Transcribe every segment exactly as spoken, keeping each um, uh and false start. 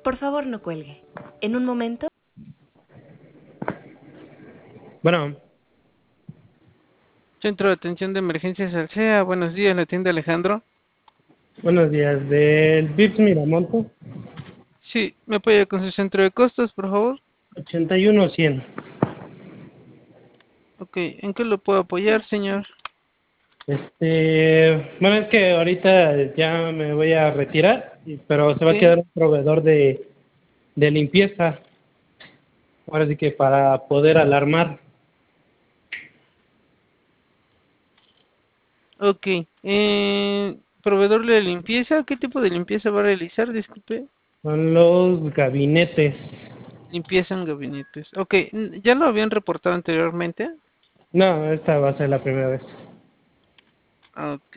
Por favor, no cuelgue. En un momento. Bueno, Centro de Atención de Emergencias Alsea, buenos días, la tienda Alejandro. buenos días. Del Vips Miramonte, Sí, ¿me apoya con su centro de costos, por favor? ochenta y uno cien. Ok, ¿en qué lo puedo apoyar, señor? Este, bueno, es que ahorita ya me voy a retirar, y- pero se va a Ok, quedar un proveedor de, de limpieza. Ahora sí que para poder alarmar. ok. Eh, proveedor de limpieza, ¿qué tipo de limpieza va a realizar? Disculpe. Son los gabinetes. Limpieza en gabinetes. Ok, n- ¿ya lo habían reportado anteriormente? No, esta va a ser la primera vez. Ok.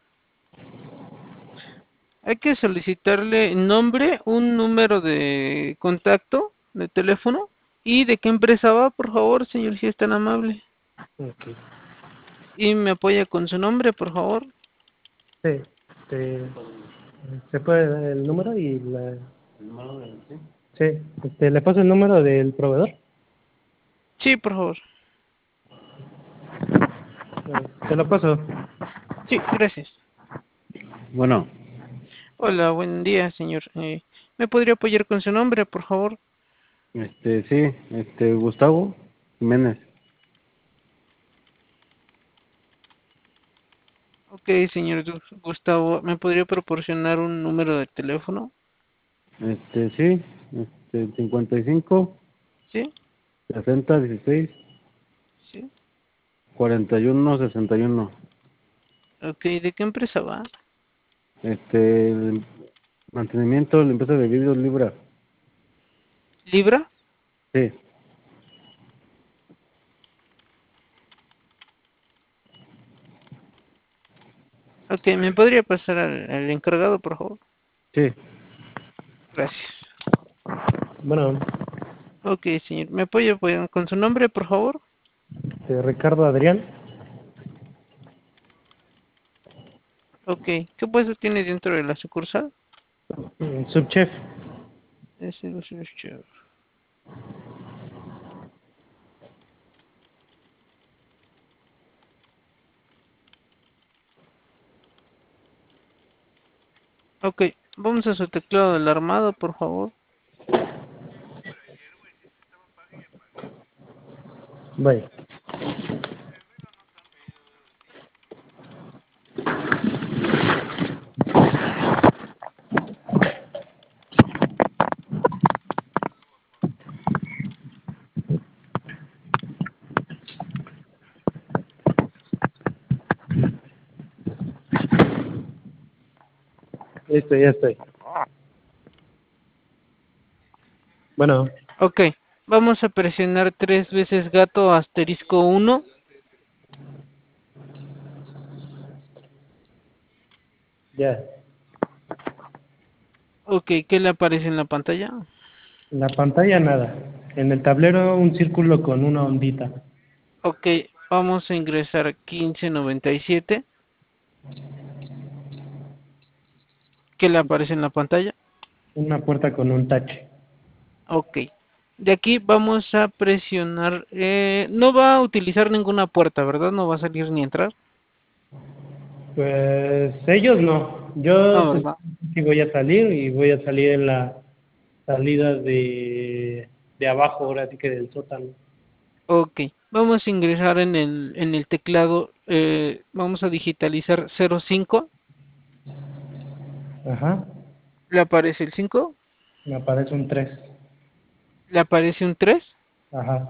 Hay que solicitarle nombre, un número de contacto, de teléfono, y de qué empresa va, por favor, señor, si es tan amable. Ok. Y me apoya con su nombre, por favor. Sí, este, ¿se puede dar el número y la...? Sí, este, ¿le paso el número del proveedor? Sí, por favor. Se lo paso. Sí, gracias. Bueno, Hola, buen día, señor. Eh, ¿me podría apoyar con su nombre, por favor? este, sí, este, Gustavo Jiménez, Ok, señor Gu- Gustavo, ¿me podría proporcionar un número de teléfono? este, sí, este, cincuenta y cinco, Sí, sesenta, dieciséis, sí. cuarenta y uno, sesenta y uno. Ok, ¿de qué empresa va? Este, el mantenimiento, limpieza de vidrios Libra, ¿Libra? sí, Ok, ¿me podría pasar al, al encargado, por favor? sí, Gracias. Bueno, Ok, señor, ¿me apoya pues, con su nombre, por favor? este, Ricardo Adrián, Ok, ¿qué puesto tiene dentro de la sucursal? mm, subchef. Es el chef. Ok, vamos a su teclado del armado, por favor. Vaya. Listo, ya estoy. Bueno, Ok, vamos a presionar tres veces gato asterisco uno. ya. Ok, ¿qué le aparece en la pantalla? En la pantalla nada. En el tablero un círculo con una ondita. Ok, vamos a ingresar quince noventa y siete. ¿Qué le aparece en la pantalla? Una puerta con un tache. Ok, de aquí vamos a presionar. Eh, no va a utilizar ninguna puerta, ¿verdad? No va a salir ni entrar. Pues ellos no. Yo No, pues ¿verdad? sí voy a salir y voy a salir en la salida de, de abajo, ahora sí que del sótano. Ok, vamos a ingresar en el, en el teclado. Eh, vamos a digitalizar cero cinco. Ajá. ¿Le aparece el cinco? Me aparece un tres. ¿Le aparece un tres? Ajá.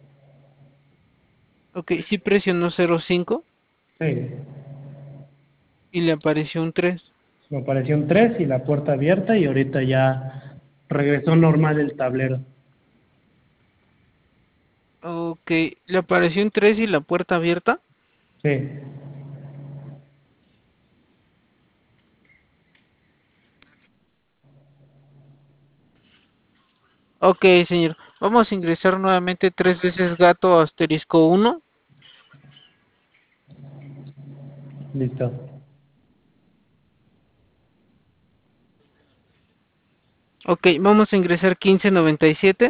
Ok, sí presionó cero cinco Sí. y le apareció un tres. Me apareció un tres y la puerta abierta y ahorita ya regresó normal el tablero. Ok, le apareció un tres y la puerta abierta. Sí. Ok, señor. Vamos a ingresar nuevamente tres veces gato asterisco uno. Listo. Ok, vamos a ingresar quince noventa y siete.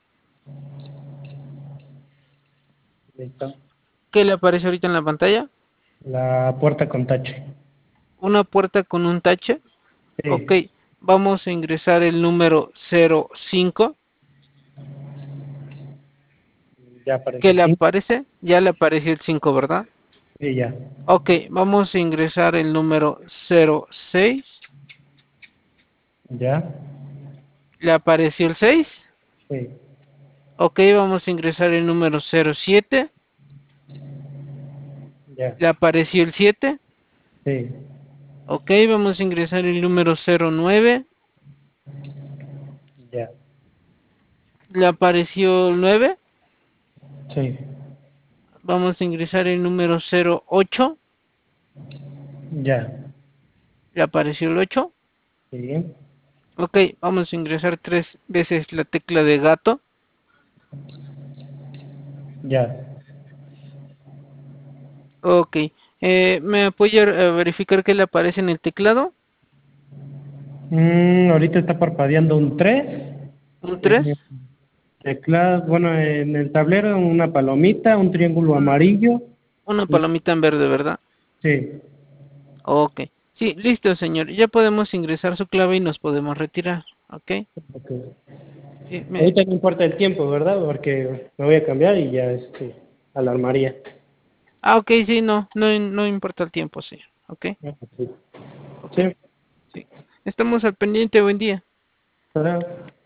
Listo. ¿Qué le aparece ahorita en la pantalla? La puerta con tache. Una puerta con un tache. Ok, Sí, vamos a ingresar el número cero cinco. ya ¿Qué apareció le cinco. aparece? Ya le apareció el cinco, ¿verdad? Sí, ya. Ok, vamos a ingresar el número cero seis. Ya. ¿Le apareció el seis? Sí, Ok, vamos a ingresar el número cero siete. ya. ¿Le apareció el siete? Sí, Ok, vamos a ingresar el número cero nueve. ya. ¿Le apareció el nueve? Sí, Vamos a ingresar el número cero ocho. ya. ¿Le apareció el ocho? Sí, Ok, vamos a ingresar tres veces la tecla de gato. ya. Ok, eh, ¿me apoya a verificar qué le aparece en el teclado? Mm, ahorita está parpadeando un tres. ¿Un tres? Eh, teclado, bueno, en el tablero una palomita, un triángulo amarillo. Una y- palomita en verde, ¿verdad? Sí, Ok, sí, listo, señor. Ya podemos ingresar su clave y nos podemos retirar. Ok, ok. sí, me... Ahorita no importa el tiempo, ¿verdad? Porque me voy a cambiar y ya este, alarmaría. Ah, ok, sí, no, no, no importa el tiempo, señor. Ok, ok, Sí, sí. Estamos al pendiente, buen día. ¿verdad?